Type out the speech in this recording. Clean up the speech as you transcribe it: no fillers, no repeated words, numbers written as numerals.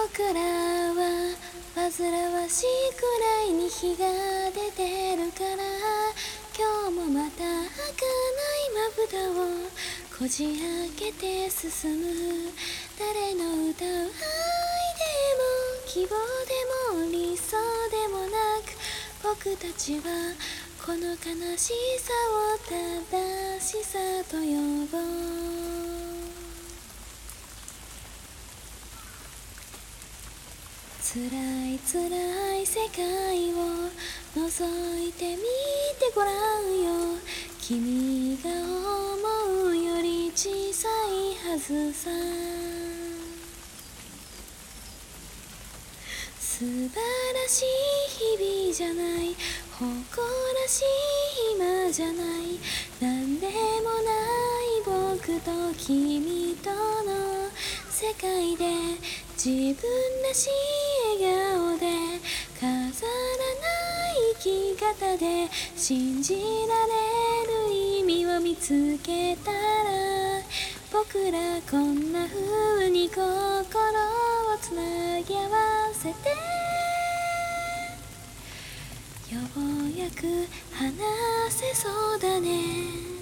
僕らは煩わしいくらいに日が出てるから、今日もまた儚いまぶたをこじ開けて進む。誰の歌う愛でも希望でも理想でもなく、僕たちはこの悲しさを正しさと呼ぼう。辛い辛い世界を覗いてみてごらんよ。君が思うより小さいはずさ。素晴らしい日々じゃない、誇らしい今じゃない、なんでもない僕と君との世界で、自分らしい笑顔で飾らない生き方で、信じられる意味を見つけたら、僕らこんな風に心をつなぎ合わせて、ようやく話せそうだね。